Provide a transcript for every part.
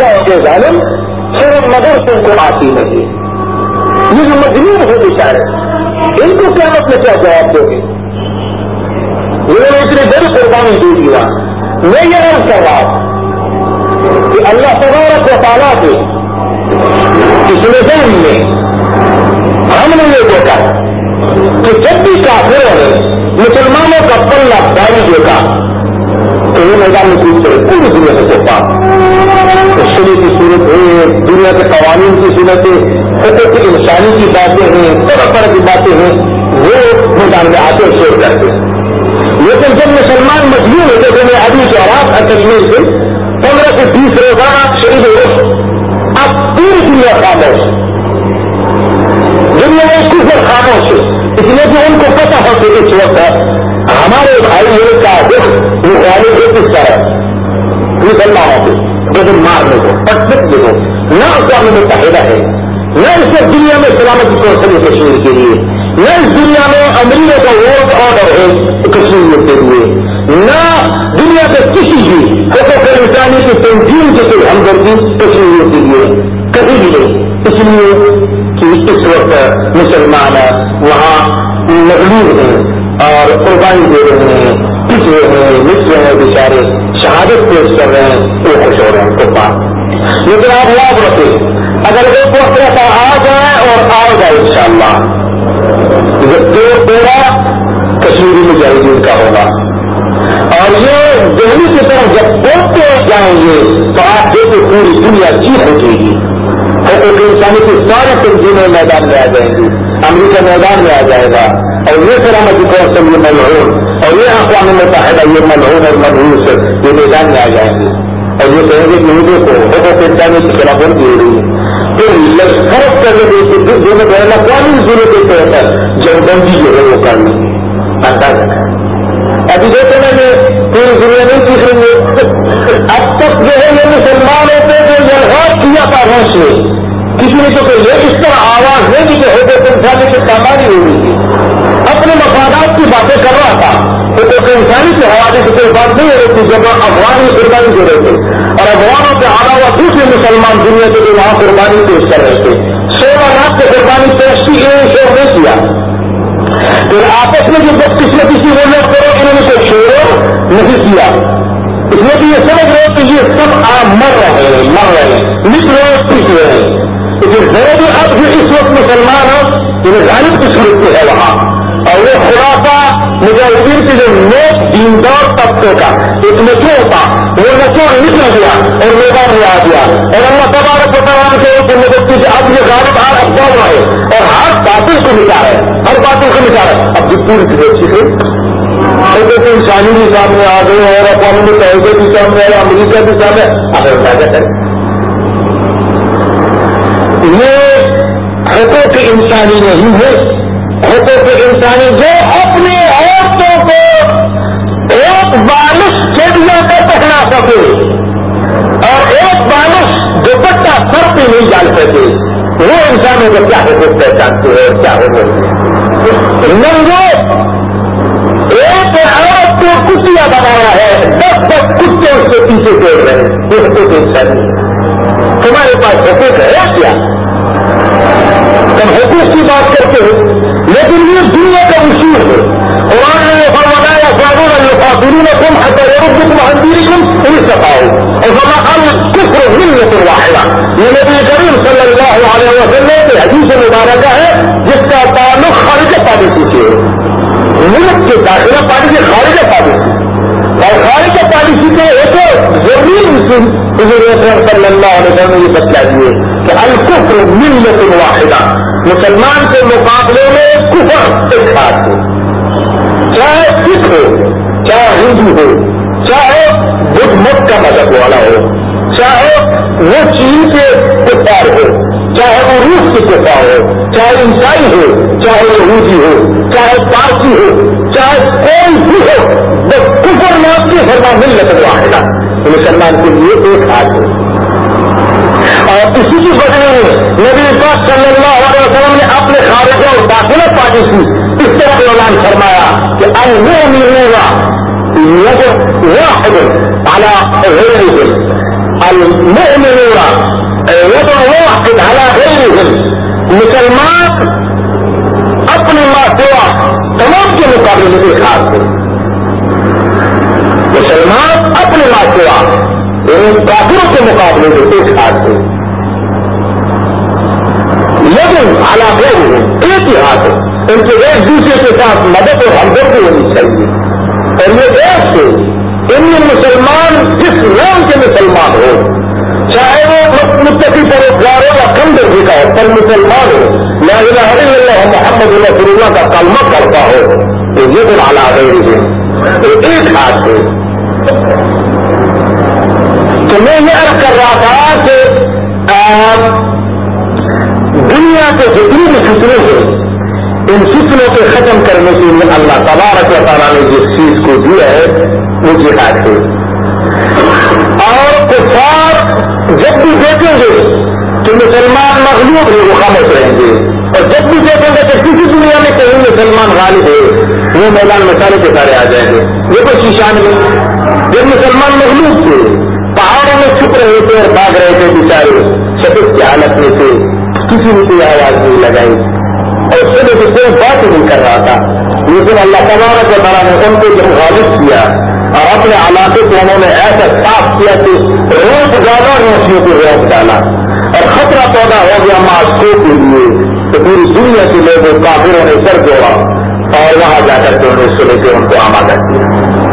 جاؤ گے ظالم، پھر مگر تم کو آتی نہیں. یہ جو مجنون ہو بیچارے، ان کو قیامت میں کیا جواب دو گے؟ انہوں نے اتنی بڑی قربانی دے دیا. میں یہ عرض کر رہا ہوں کہ اللہ تبارک و تعالیٰ کے اس نظام میں ہم نے یہ دیکھا کہ جب بھی کافروں نے مسلمانوں کا پلہ بھاری دیکھا تو یہ میدان میں کود کرے پوری دنیا سے سوپا. شری کی صورت ہے، دنیا کے قوانین کی صورتیں، حقوق انسانی کی باتیں ہیں، طرح طرح کی باتیں ہیں، وہ میدان میں آتے شور کرتے ہیں. لیکن جب مسلمان مجبور ہوتے تھے، میں ابھی جواب کشمیر سے 15 سے 20 روزانہ شہید ہو، اب پوری دنیا خاموش، دنیا میں کفر خاموش ہے. اس لیے کہ ان کو پتہ ہو کہ اس وقت ہمارے بھائی میرے کا دکھ وہ غالب ہے کس طرح مسلمانوں کے بدن مارنے کو پٹنے کو. نہ اقوام متحدہ ہے، نہ اس وقت دنیا میں سلامتی کونسل ہے کشمیر کے لیے، نہ اس دنیا میں امریکہ کا ووٹ آرڈر ہے کشمیر کے لیے، نہ دنیا کے کسی بھی حقوق انسانی کی تنظیم کی کوئی ہمدردی کشمیر کے لیے کبھی بھی نہیں. اس لیے کہ اس وقت مسلمان وہاں مغلوب ہیں اور قربانی دے رہے ہیں، پچھے ہیں، مٹ رہے ہیں، بیچارے شہادت پیش کر رہے ہیں، وہ خوش ہو رہے ہیں قربان. لیکن آپ یاد رکھیں، اگر ایک وقت ایسا آ جائے اور آئے گا انشاءاللہ، جب تیرا کشمیری مجاہدین کا ہوگا اور یہ دہلی کی طرف جب بولتے جائیں گے تو آپ دیکھیں پوری دنیا چیخ اٹھے گی. حقوق انسانی کی ساری تنظیمیں میدان میں آ جائیں گی، امریکہ میدان میں آ جائے گا، اور یہ سلامتی کونسل یہ ملعون اور یہ اقوام متحدہ یہ ملعون اور ملعوس یہ میدان میں آ جائیں گے اور یہ کہیں گے کہ مجھے کو حقوق انسانی کی خلاف ورزی ہو رہی ہے. پھر فرق کرنے کے جو میں بین الاقوامی ضرورت کے تحت جنگ بندی جو ہے وہ کرنی اندازہ. ابھی دیکھو میں نے پوری دنیا نہیں سیکھ رہی ہے. اب تک جو ہے یہ مسلمانوں پہ جو یلغار کیا تھا روس نے، کسی نے تو یہ اس طرح آواز نہیں دی کہ حقوق انسانی کی تعمیر ہو رہی تھی، اپنے مفادات کی باتیں کر رہا تھا. حقوق انسانی کے حوالے سے کوئی بات نہیں ہو رہی تھی جب افغان میں قربانی دے رہے تھے اور افغانوں کے علاوہ دوسرے مسلمان دنیا کے جو وہاں قربانی پیش کر رہے تھے. 16 لاکھ کی قربانی پیش کی، انہوں نے شور نہیں کیا. پھر آپس میں جو بدقسمتی کی وہ لوگ کرو، انہوں نے کوئی شور نہیں کیا. اس لیے کہ یہ سمجھ رہے کہ یہ سب مر رہے ہیں، مٹ رہے پیچھ رہے ہیں. لیکن ضروری اب جو اس وقت مسلمان ہو یہ غالب کی صورت پہ ہے وہاں، اور وہ خلاصہ مجاہدین کے جو نیک دیندار طبقے کا ایک نچوڑ تھا، وہ نچوڑ نکل گیا اور میدان میں آ گیا. اور اللہ تبارک و تعالیٰ کے اوپر مدد اب یہ غالب ہر افواہ رہے اور ہر باطل کو مٹا ہے، ہر باطل کو مٹا ہے. اب جو پوری طرح سیکھے حقوق انسانی بھی سامنے آ گئے اور اقوام متحدہ بھی سامنے آیا، امریکہ بھی سامنے. اگر اندازہ کریں یہ حقوق انسانی نہیں ہے. حقوق انسانی جو اپنی عورتوں کو ایک بالش چڑیا پہ پہنا سکے اور ایک بالش دوپٹہ سر پہ نہیں ڈال سکے، وہ انسانوں کو کیا حقوق پہچانتے ہیں اور کیا حقوق ننگو. ایک عورت کو کتیا بنایا ہے، 10 کتے اس کے پیچھے دوڑ رہے ہیں، یہ حقوق انسانی. تمہارے پاس حقوق ہے کیا؟ تم حقوق کی بات کرتے ہو لیکن یہ دنیا کا اصول ہے. قرآن نے فرمایا قانون القاتلون تم حتى يردكم عن دينكم ان استطاعوا، اور فرمایا الكفر ملة واحدة. یہ نبی کریم صلی اللہ علیہ وسلم کی حدیث مبارکہ ہے جس کا تعلق خارج پالیسی سے ہے. ملک کے داخلہ پالیسی خارج پالیسی اور خارج پالیسی کے ایک ضروری اصول حضور اکرم صلی اللہ علیہ وسلم نے یہ بتلا دیے کہ الکفر ملت واحدہ، مسلمان کے مقابلے میں کفر ایک خاص ہے. چاہے سکھ ہو، چاہے ہندو ہو، چاہے بدھ مت کا مذہب والا ہو، چاہے وہ چین کے کفار ہو، چاہے وہ روس کے کفار ہو، چاہے عیسائی ہو، چاہے یہودی ہو، چاہے پارسی ہو، چاہے کوئی بھی ہو، بس کفر نام کی فرما ملت واحدہ مسلمان کے لیے ایک ہاتھ ہے. اور اسی کی وجہ میں نبی پاک صلی اللہ علیہ وسلم نے اپنے خارجہ اور داخلہ پالیسی اس طرح اعلان فرمایا کہ المؤمنون واحد على غيرهم، المؤمنون يدعو واحد على غيرهم، مسلمان اپنے ماسوا تمام کے مقابلے میں ایک ہاتھ ہے. مسلمان اپنے ماسوا کافروں کے مقابلے میں ایک ہاتھ ہے. لیکن علا غیرہم ایک ہی ہاتھ ہے. ان کے ایک دوسرے کے ساتھ مدد اور ہمدردی ہونی چاہیے. اور یہ ایک سے ان مسلمان جس نام کے مسلمان ہو، چاہے وہ متقی پروزگار ہو یا کم درجے کا ہو، پر مسلمان ہو، لا الہ الا اللہ محمد رسول اللہ کا کلمہ کرتا ہو، تو یہ تو علی غیرہم ایک ہاتھ ہے. تو میں یہ عرض کر رہا تھا کہ دنیا کے جتنے بھی فتنے ہیں، ان فتنوں کے ختم کرنے کے لیے اللہ تبارک و تعالیٰ نے جس چیز کو دیا ہے وہ جہاد ہے. اور کفار جب بھی دیکھیں گے کہ مسلمان مغلوب ہے وہ خاموش رہیں گے، اور جب بھی دیکھیں گے کہ کسی دنیا میں کہیں مسلمان غالب ہے وہ میدان میں سارے کے سارے آ جائیں گے. یہ کوئی شیشان میں جب مسلمان مغلوب تھے، پہاڑوں میں چھپ رہے تھے اور بھاگ رہے تھے بیچارے شکست کی حالت میں تھے، کسی نے کوئی آواز نہیں لگائی اور اس سے کوئی بات نہیں کر رہا تھا. لیکن اللہ تبارک و تعالیٰ نے ان کو جب غالب کیا اور اپنے علاقے کو انہوں نے ایسا صاف کیا کہ روپ ڈالا روشنیوں کو روک ڈالا اور خطرہ پیدا ہو گیا معاشرے کے لیے، تو پوری دنیا کے لوگوں کافروں نے سر جوڑا اور وہاں جا کر کے انہیں سلے کے ان کو آمادہ کیا.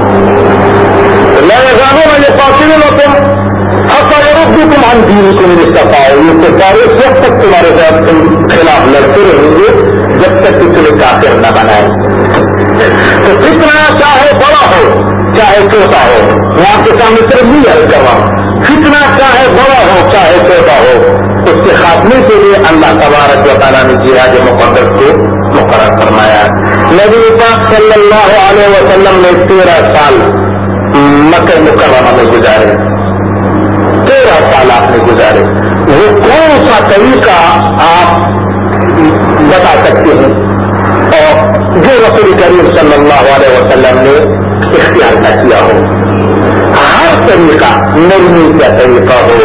میں جانوں میں یہ فاصلے میں تم حقوق عن دینکم ان استطاعوا، یہ کفار اس وقت تک تمہارے ساتھ خلاف لڑتے رہیں گے جب تک کہ تمہیں کافر نہ بنائیں. تو فتنہ چاہے بڑا ہو چاہے چھوٹا ہو، میں آپ کے سامنے صرف نہیں عرض کر رہا ہوں، فتنہ چاہے بڑا ہو چاہے چھوٹا ہو، اس کے خاتمے کے لیے اللہ تبارک و تعالیٰ نے جہاد مقدس کو مقرر فرمایا. نبی پاک صلی اللہ علیہ وسلم نے 13 سال مکہ مکرمہ میں گزارے. 13 سال آپ نے گزارے. وہ کون سا طریقہ آپ بتا سکتے ہیں اور جو رسول کریم صلی اللہ علیہ وسلم نے اختیار نہ کیا ہو؟ ہر طریقہ نرمی کا طریقہ ہو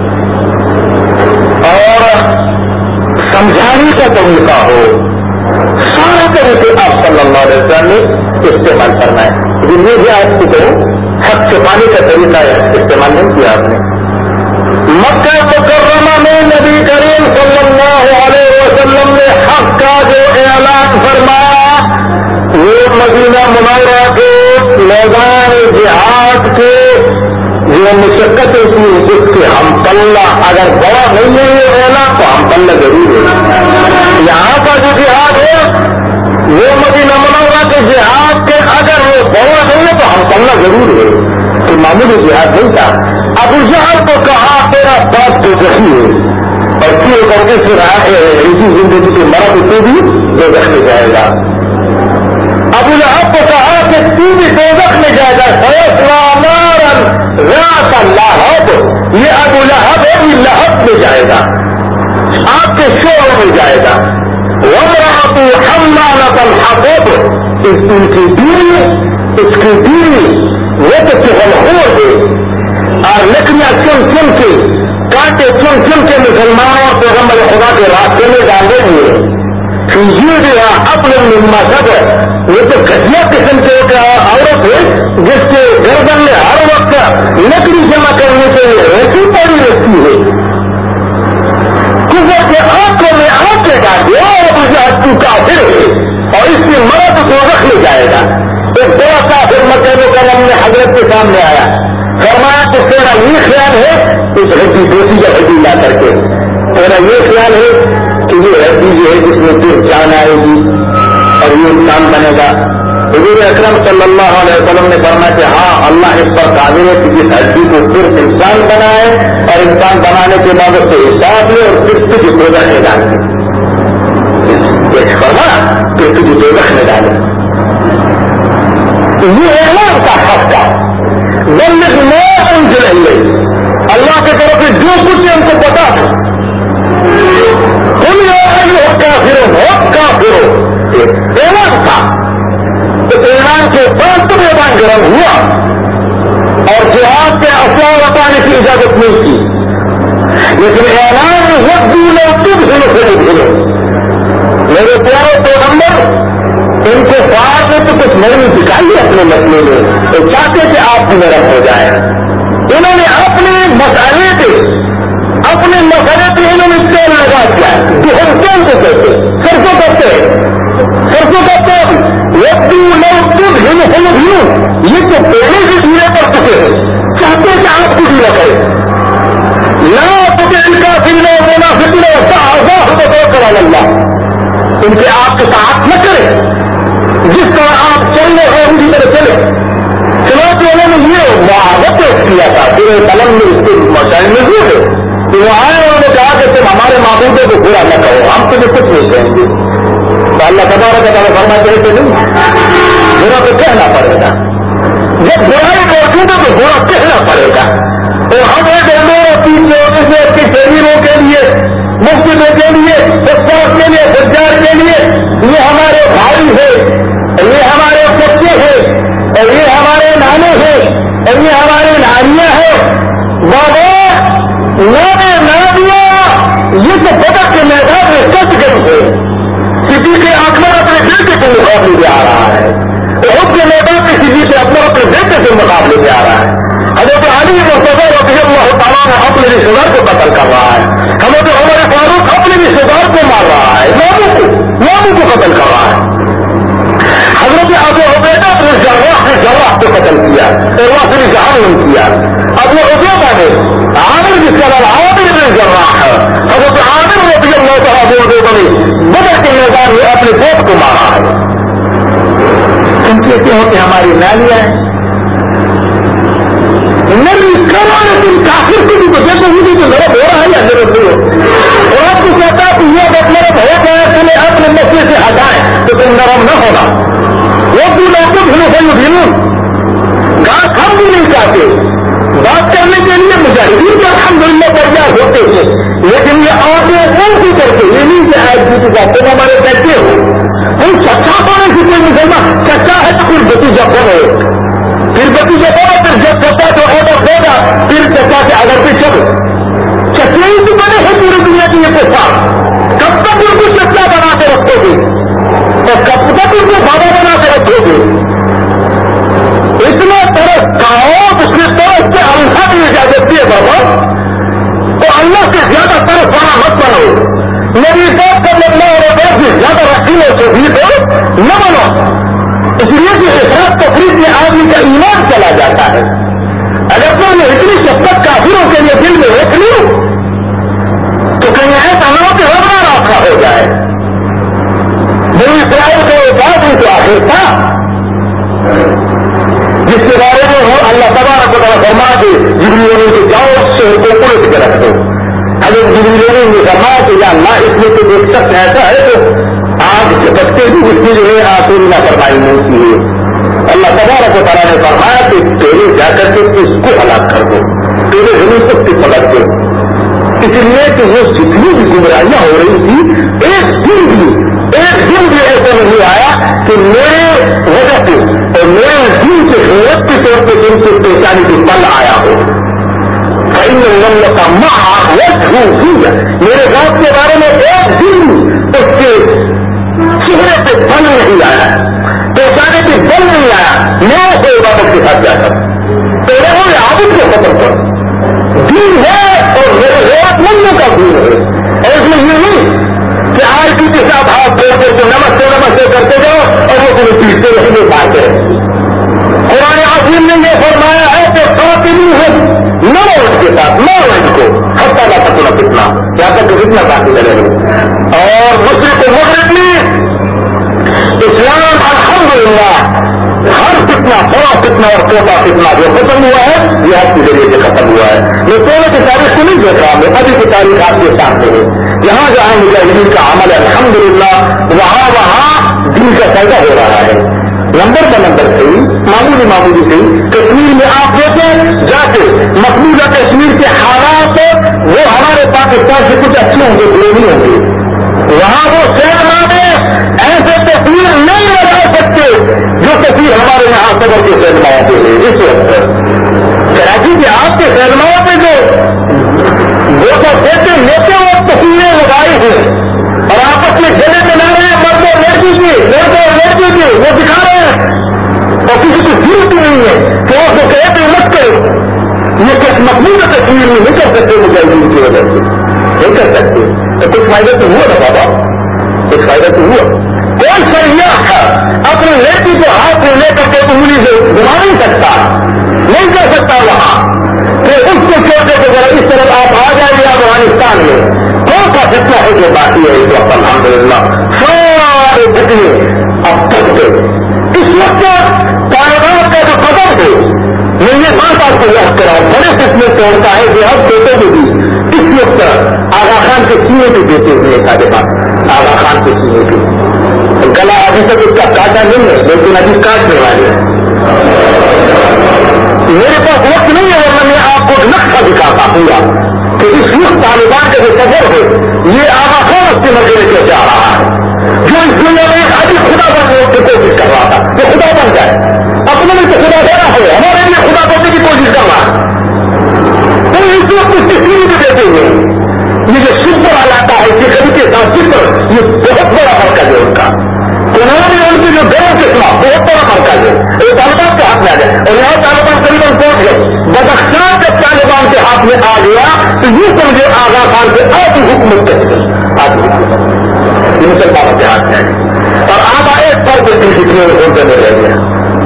اور سمجھانے کا طریقہ ہو، سارے طریقے آپ صلی اللہ علیہ وسلم نے استعمال کرنا ہے. لیکن یہ بھی آپ کو کہوں حق چھپانے کا طریقہ استعمال نہیں کیا آپ نے. مکہ مکرمہ میں نبی کریم صلی اللہ علیہ وسلم نے حق کا جو اعلان فرمایا، وہ مدینہ منورہ کے میدان جہاد کے جو مشقتیں تھی جس کے ہم پلہ اگر بڑا نہیں ہے یہ اعلان تو ہم پلہ ضرور ہے. یہاں کا جو جہاد ہے وہ مدینہ منورہ کے جہاد کے اگر وہ بڑا نہیں ہے تو ہم پلہ ضرور ہے. تو معمولی جہاد نہیں تھا. ابو جہل کو کہا تیرا باپ تو ذخی ہے اور کیوں کر کے پھر ایسی زندگی کے مرد تو بھی دوزخ میں جائے گا. ابو لہب کو کہا کہ تو بھی دوزخ میں جائے گا. فیصلہ نارا ذات لہب، یہ ابو لہب ہے، یہ لہب میں جائے گا، آپ کے شور میں جائے گا. وامرأة حمالة الحطب، ان کی بیوی، اس کی بیوی وہ تو چغلخور ہے اور لکڑیاں چن چن کے کانٹے چن چن کے مسلمانوں اور پیغمبر خدا کے راستے میں ڈالے ہوئے. یہ بھی اپنے مذہب ہے، یہ تو گھٹیا قسم کے عورت ہے جس کے گردن میں ہر وقت لکڑی جمع کرنے کے لیے ایسی پڑی رہتی ہے. کفر کے آنکھوں میں آنکھیں ڈالے اور مجھے تو کافر ہے اور اس کی مرد دوزخ میں جائے گا. ایک بڑا کافر مکہ مکرمہ میں حضرت کے سامنے آیا، فرمایا کہ تیرا یہ خیال ہے اس ہڈی دوسری یا ہڈی لا کر کے، تیرا یہ خیال ہے کہ یہ ہڈی جو ہے جس میں پھر جان آئے گی اور یہ انسان بنے گا؟ حضور اکرم صلی اللہ علیہ وسلم نے فرمایا کہ ہاں اللہ اس پر قادر ہے کہ جس ہڈی کو پھر انسان بنائے اور انسان بنانے کے بعد اس سے حساب لے اور پھر تجھے دوزخ میں ڈالے. پھر تجھے دوزخ میں ڈالے. یہ اعلان کا حق کا بلغ ما انزل الیک، اللہ کی طرف سے جو کچھ ان کو پتا ہے. قل یا ایھا الکافرون، کافروں اعلان تھا. تو اعلان کے بعد تو میدان گرم ہوا اور جہاد کے اسلحہ بتانے کی اجازت نہیں نرمی دکھائی اپنے مسئلے میں تو چاہتے کہ آپ بھی نرم ہو جائیں. انہوں نے اپنے مسئلے پہ انہوں نے تیل لگا دیا. ہم تیل کو کہتے سرسوں کا تیل یہ تو پہلے سے ڈھیلے پڑ چکے ہیں. چاہتے کہ آپ کو ڈھیلا کرے اللہ ان کے آپ کے ساتھ نہ کرے. جس طرح آپ چل رہے ہیں اسی طرح چلے. چنانچہ انہوں نے یہ معاہدہ پیش کیا تھا پورے قلم میں اس کے مسائل میں ہے کہ وہ آئے انہوں نے کہا کہ تم ہمارے معبودوں کو برا نہ کہو ہم تمہیں کچھ نہیں کہیں گے. تو اللہ تبارک و تعالیٰ فرماتے ہیں کہ نہیں برا تو کہنا پڑے گا. جب برائی موجود ہے تو برا کہنا پڑے گا. اور ہم ایک اسے اپنی شریروں کے لیے مسجدوں کے لیے استاد کے لیے سجاد کے لیے یہ ہمارے بھائی ہے یہ ہمارے بچے ہیں اور یہ ہمارے نانے ہیں اور یہ ہمارے نانیاں ہیں. بابا نانے نانیاں یہ تو بدر کے میدان میں سچ گئی ہے. کسی کے اکبر اپنے بیٹے کے مقابلے میں آ رہا ہے. اس کے میدان میں کسی سے اپنے بیٹے کے مقابلے میں آ رہا ہے. حضرت علی مرتضی رضی اللہ تعالیٰ نے اپنے رشتے دار کو قتل کر رہا ہے. حضرت عمر فاروق اپنے رشتے دار کو مار رہا ہے. ماموں کو قتل کر رہا ہے. حضرت ابو عبیدہ اپنے جراح کو قتل کیا اور واقعی جہان کیا. ابو عبیدہ نے عامر جس کا نام عامر بن جراح ہے حضرت عامر رضی اللہ تعالیٰ نے بدر کے میدان میں اپنے دوست کو مارا ہے. تم کہتے ہو کہ ہماری نالیاں ہیں نہیں کرو لیکن کافر کو بھی تو دیکھو مجھے تو نرم ہو رہا ہے یا نرم نہیں ہو. اور آپ کو کہتا ہے کہ یہ اگر نرم ہو گیا تمہیں اپنے مسئلے سے ہٹائیں تو تم نرم نہ ہونا. وہ بھی لوگ گاس ہم بھی نہیں چاہتے. بات کرنے کے لیے مجاہدین کے الحمدللہ تیار ہوتے ہیں لیکن یہ آگے اور بھی کرتے یہ نہیں کہ آج بھی تم ہمارے کہتے ہو. ہم سچا ہونے سے کوئی مسلمان سچا ہے تو پھر بتیجا بنے پھر بتیجا بنا پھر جب سچا تو آڈر ہوگا پھر سچا سے اگر بھی چلو سچے ہی تو بنے ہیں پوری دنیا کی یہ پیسہ. کب تک ان کو سچا بنا کے رکھو گے اور کب تک ان کو بابا بنا کے رکھو گے. اتنا طرف کہو اس کی طرف سے اللہ کی اجازت دی ہے بابا تو اللہ سے زیادہ طرف والا مت بنو. میری بات کا مطلب اور سے زیادہ رکھنے سے بھی تو نہ بنو. اس لیے کہ احساس تقریب میں آدمی کا ایمان چلا جاتا ہے. اگر تو نے اتنی شفقت کافروں کے لیے دل میں رکھ لی تو کہیں ایسا نہ ہو کہ ہمارا راستہ ہو جائے. بنی اسرائیل کا بات ان کو آخر تھا جس کے بارے میں ہو اللہ تبارک و تعالیٰ فرما کے جبریل کے جاؤ سے ان کو پولیس کے رکھ دو. اگر جبریل نے فرمایا کہ یا اللہ اس میں تو ایک شخص ایسا ہے تو آگ سے بچتے بھی اس کی جو ہے آخری لاپرواہی نہیں کی ہے. اللہ تبارک و تعالیٰ نے فرمایا کہ تیرے جا کر کے اس کو ہلاک کر دو تیرے زمین کو پلٹ دو. اس لیے کہ وہ جتنی بھی گمراہیاں ہو رہی تھی ایک دن بھی ایسا نہیں آیا کہ میرے وجہ سے اور میرے دین سے حیرت کے طور پہ دن سے پہچانی کی پل آیا ہو. کا میرے ذات کے بارے میں ایک دن اس کے چہرے پہ پل نہیں آیا پہچانے کی بل نہیں آیا. میں سے عبادت کے ساتھ جا کر تو وہ عابد کو ختم کر دین ہے اور میرے غیرت مندوں کا دین ہے. اور اس میں یہ نہیں کہ آج کی کے ساتھ ہاتھ جوڑتے تو نمستے کرتے جاؤ اور وہ تمہیں پیٹتے رہنے پاتے ہیں. قرآن عظیم نے یہ فرمایا ہے کہ قاتلین ہے نہ اس کے ساتھ نہ ان کو حتیٰ نہ تک نہ کتنا یا تک کتنا باقی کرے گا. اور مشرق و مغرب میں اسلام الحمدللہ ہر فتنہ بڑا فتنہ اور چھوٹا فتنہ جو ختم ہوا ہے یہ آپ کے ذریعے سے ختم ہوا ہے. میں پہلے کی تاریخ کو نہیں دیکھ رہا میں ابھی کی تاریخ آپ کے سامنے ہے. جہاں جہاں مجاہدین کا عمل ہے الحمدللہ وہاں دین کا فائدہ ہو رہا ہے. نمبر کا نمبر صحیح معمولی صحیح. کشمیر میں آپ دیکھیں جا کے مقبوضہ کشمیر کے حالات وہ ہمارے پاکستان سے کچھ اچھے ہوں گے برے نہیں ہوں گے. وہاں وہ سینما ایسے تصویر نہیں لگا سکتے جو تصویر ہمارے یہاں صبر کے سینماؤں پہ ہے. اس وقت کراچی کے آپ کے سینماؤں پہ جو وہ سب دیکھتے لیتے وہ تصویریں لگائی ہیں اور آپس میں جگہ بنا رہے ہیں مرد اور لڑکی کی وہ دکھا رہے ہیں اور کسی کو ضرورت نہیں ہے کہ وہ تو کہے تو مت کرو، یہ کس مقبول تصویر میں نہیں کر سکتے مجاہدین کی وجہ سے نہیں کر سکتے، تو کچھ فائدہ تو ہوا نا بابا، کچھ فائدہ تو ہوا. کوئی سیاح ہے اپنی لڑکی کو ہاتھ میں لے کر کے انگلی سے گھما نہیں سکتا، نہیں کر سکتا وہاں کہ اس کو چھوٹے کو ذرا اس طرف آپ آ جائیے افغانستان میں. کون سا فتنہ ہے جو باقی ہے اس وقت؟ الحمدللہ سارے فتنے اب تک کے اس وقت کائنات کا جو قدر ہے میں یہ بات آپ کو یاد کراؤں، بڑے فتنے توڑتا ہے جو اب دیتے ہوئے بھی اس وقت آغا خان کے سینے بھی دیتے ہوئے سارے بات آغا خان کے سینے بھی گلا ابھی تک اس کا کاٹا نہیں ہے لیکن ابھی کاٹنے والے ہیں. میرے پاس وقت نہیں ہے ورنہ میں آپ کو نقشہ دکھاتا پورا کہ اس وقت طالبان کا جو سفر ہے یہ آغا خان اس کے مزے لے کے جا رہا ہے جو اس دنیا میں ابھی خدا بننے کی کوشش کر رہا تھا کہ خدا بن جائے. اپنے لیے تو خدا دینا ہے، ہمارے لیے خدا بننے کی کوشش کر رہا ہے. تو اس وقت اس کی سیری بھی دیتے ہوئے یہ جو شکر علاقہ ہے کہ کبھی کے ساتھ شکر یہ بہت بڑا مرکز ہے ان کا. انہوں نے ان کی جو گرو کے خلاف بہت بڑا مرکز ہے یہ طالبان کے ہاتھ میں آ گیا اور یہاں طالبان قریباً پہنچ گئے. بدخشان جب طالبان کے ہاتھ میں آ گیا تو یہ سمجھے آغا خان کے آدھی حکومت کہتے ہیں آدھی حکومت یہ مسلمانوں کے ہاتھ میں آ گئی اور آدھا ایک پر بالکل جتنے میں بول کرنے رہ گیا.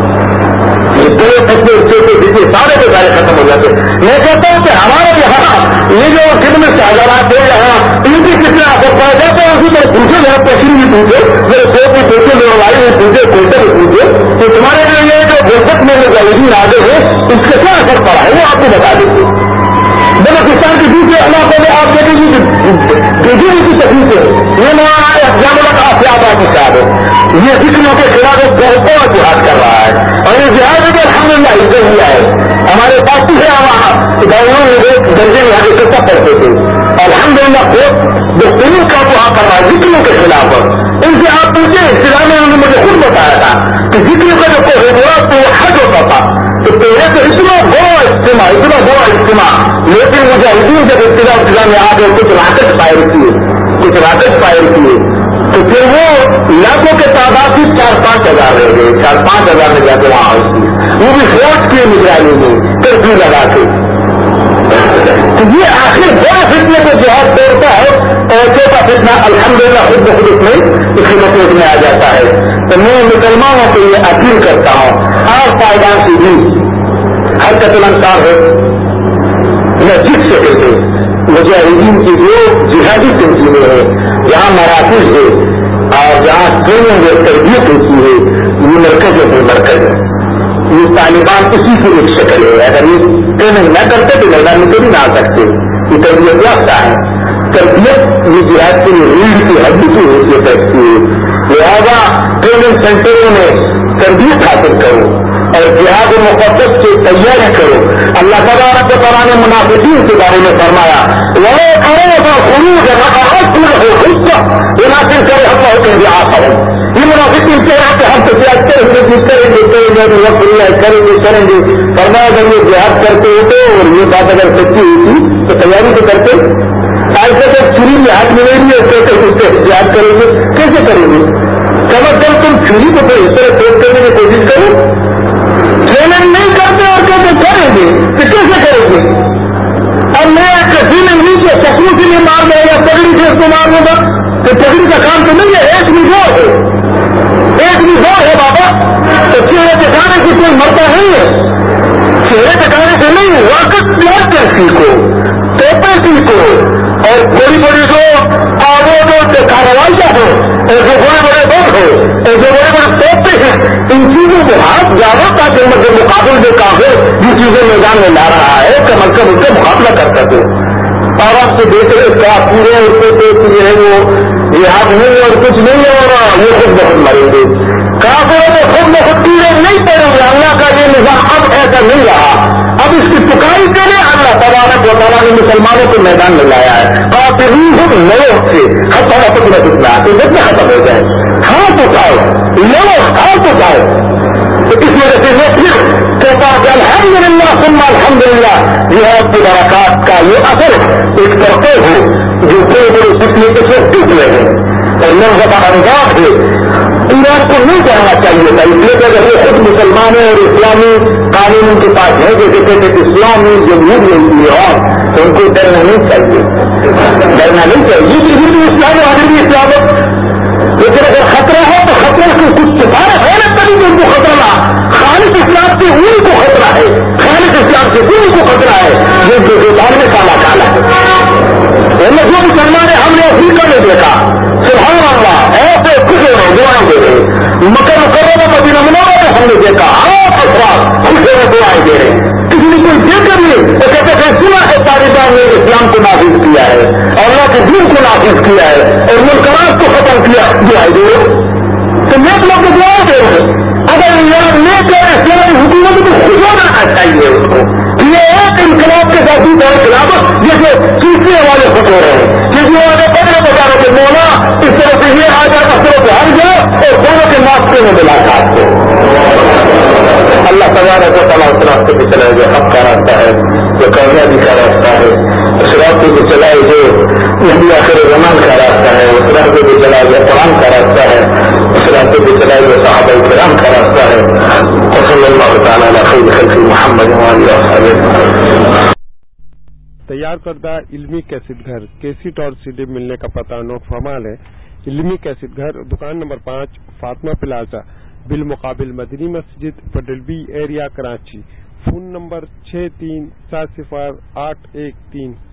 یہ دو فتنے چھوٹے جتنے سارے کے سارے ختم ہو جاتے. میں کہتا ہوں کہ ہمارے یہاں یہ جو کتنے شاہجہاں تھے یہاں ان کی کتنے آفت پائے جاتے ہیں اسی طرح پوچھے میرا تشریح بھی پوچھے میرے سوچ بھی پوچھے میرے بھائی بھی پوچھے کوئٹہ بھی پوچھے کہ تمہارے لیے یہ جو بہت میں مجاہدین آگے ہیں اس کا کیا اثر پڑا ہے وہ آپ کو بتا دیتے. بلوچستان کے دوسرے علاقوں میں آپ دیکھیں گے دیکھیے کی تکلیف ہے یہ مولانا افضل الحق آفیاباد کی شاید ہے یہ فکروں کے خلاف ایک بہت بڑا جہاد کر رہا ہے اور یہ جہاد بھی الحمدللہ حصہ ہوا ہے. ہمارے پاس ہے وہاں گاؤں میں ایک درجے میں آگے سے سب پڑھتے تھے الحمدللہ بہت بہترین کام وہاں کر رہا ہے فکروں کے خلاف. ان سے آپ پوچھے ابتدا میں انہوں نے مجھے خود بتایا تھا کہ فکروں کا جو کوئی ہوا تو وہ حج ہوتا تھا تو پہلے تو اتنا بڑا اجتماع لیکن مجاہدین جب ابتدا میں آ گئے کچھ راکٹ فائر کیے تو پھر وہ لاکھوں کے تعداد سے 4-5 ہزار رہ گئے 4-5 ہزار میں جا کے وہاں ہوتی وہ بھی فوج کی نگرانی میں کرفیو لگا کے. تو یہ آخر بڑا فتنے کو جہاد توڑتا ہے اور چھوٹا فتنہ الحمدللہ خود بخود اس میں اس کی مطلب میں آ جاتا ہے. تو میں مسلمانوں کو یہ اپیل کرتا ہوں آپ طالبان سے بھی ہر قتل انصار ہے یا جس شکل سے مجاہدین کی جو جہادی تنظیمیں ہیں جہاں مراکز ہے اور جہاں ٹریننگ ہے تربیت ہوتی ہے یہ مرکز ہے. یہ طالبان اسی کی ایک شکل ہے. اگر یہ ٹریننگ نہ کرتے تو میدان میں کبھی نہ آ سکتے. یہ تربیت یافتہ ہے. تربیت یہ جہاد کی ریڑھ کی ہڈی کی حیثیت رکھتی ہے. لہٰذا ٹریننگ سینٹروں میں تربیت حاصل کرو اور جہاد مقدس کی تیاری کرو. اللہ تبارک و تعالیٰ نے منافقین کے بارے میں فرمایا وہ خروج منافق کرے ہم بہت انتہا کرو. یہ منافقین کہہ رہا کہ ہم تو جہاد کریں گے فرمایا اگر یہ جہاد کرتے ہوتے اور یہ بات اگر سچی ہوتی تو تیاری تو کرتے. آج تک چوری میں ہاتھ ملے گی اور کہتے جہاد کریں گے کیسے کریں گے؟ کم از کم تم چوری کو تو اس طرح ٹیسٹ کرنے کی کوشش کرو. ٹریننگ نہیں کرتے اور کہتے کریں گے تو کیسے کریں گے؟ اب میں کسی نے نیچے شکروں سے نہیں مار دیا یا پگڑی سے اس کو مار دوں گا تو پگڑی کا کام تو نہیں ہے. ایک بھی زور ہے بابا. تو چہرے دکھانے سے کوئی مرتا نہیں ہے. چہرے دکھانے سے نہیں واقف پیار سیکھو توپے سیکھو اور بڑی جو کارروائیاں ہو اور جو بڑے بم ہو اور جو بڑے توپے ہیں ان چیزوں کو ہاتھ جانا تاکہ مقابل جو کام ہے جس چیزیں میدان میں لا رہا ہے کم از کم اس کا مقابلہ کر سکے. اور آپ سے دیکھ رہے کافی ہے اس کو دیکھتی ہے وہ جہاد نہیں اور کچھ نہیں ہے اور یہ خود بہت مریں گے. کافروں میں خود بہت چیزیں نہیں پڑیں گے. اللہ کا یہ نظام اب ایسا نہیں رہا. اب اس کی پکاری کے لیے اللہ تبارک و تعالیٰ نے مسلمانوں کو میدان میں لایا ہے. کافرین ہم لڑو سے ختم ختم ہو جائے ہاتھ اٹھاؤ. تو اس وجہ سے میں پھر کہتا ہوں کہ الحمدللہ ثم الحمدللہ جہاد کی برکات کا یہ اثر ایک کرتے ہو جو بڑے فتنے کے سے ٹوٹ رہے ہیں اور لفظ کا انداز ہے ایران کو نہیں جانا چاہیے تھا، اس لیے کہ اگر یہ خود مسلمان اور اسلامی قانون ان کے پاس ہے، جیسے کہتے کہ اسلامی جمہوریت ایران، تو ان کو ڈرنا نہیں چاہیے، ڈرنا نہیں چاہیے کہ یہ بھی اسلام ہے، آخر بھی اسلام ہے، لیکن اگر خطرہ ہے تو خطرے سے کچھ سفارت ہے نا، تبھی ان کو خطرہ نہ، خالص اسلام سے ان کو خطرہ ہے، خالص اسلام سے ان کو خطرہ ہے جن کے زبان میں کالا کالا ہے، جو مسلمان ہے ہم نے افریقہ میں دیکھا، سبحان اللہ، ایسے خوش ہو رہے دعائیں دے رہے، مکہ مکرمہ مدینہ منورہ میں ہم نے دیکھا آپ افراد خوش ہو رہے دعائیں دے رہے، کسی نے کوئی دے کر بھی وہ کہتے ہیں سنا ہے طالبان نے اسلام کو نافذ کیا ہے اور اللہ کے دین کو نافذ کیا ہے اور منکرات کو ختم کیا، دعائیں دے رہے تو نیک لوگ کو دعائیں دے رہے، اگر نیک اور اسلامی حکومت کو خوش ہونا چاہیے اس کو، یہ ایک انقلاب کے ساتھ دوسرا انقلاب جیسے تیسرے والے خوش ہو رہے ہیں، کسی والے پہلے بتا رہے کہ مولا اس طرح سے یہ آ جائے اس طرح سے ہٹ جائے اور دونوں کے ناشتے میں ملاقات ہو، اللہ تبارک و تعالیٰ اس راستے پہ چلائے جو حق کا راستہ ہے، جو کامیابی کا راستہ ہے، اس راستے پہ چلائے جو نبی آخر زمان کا راستہ ہے، اس راستے پہ چلائے جو قرآن کا راستہ ہے، اس راستے پہ چلائے جو صحابہ کرام کا راستہ ہے، صلی اللہ تعالیٰ علی خیر خلق محمد وآلہ وصحبہ۔ تیار کردہ علمی کیسٹ گھر کیسٹ اور سی ڈی ملنے کا پتہ نوٹ فرمال ہے۔ علمی کیسٹ گھر، دکان نمبر 5، فاطمہ پلازا، بالمقابل مدنی مسجد، پٹل B area, Karachi. Phone number 63708113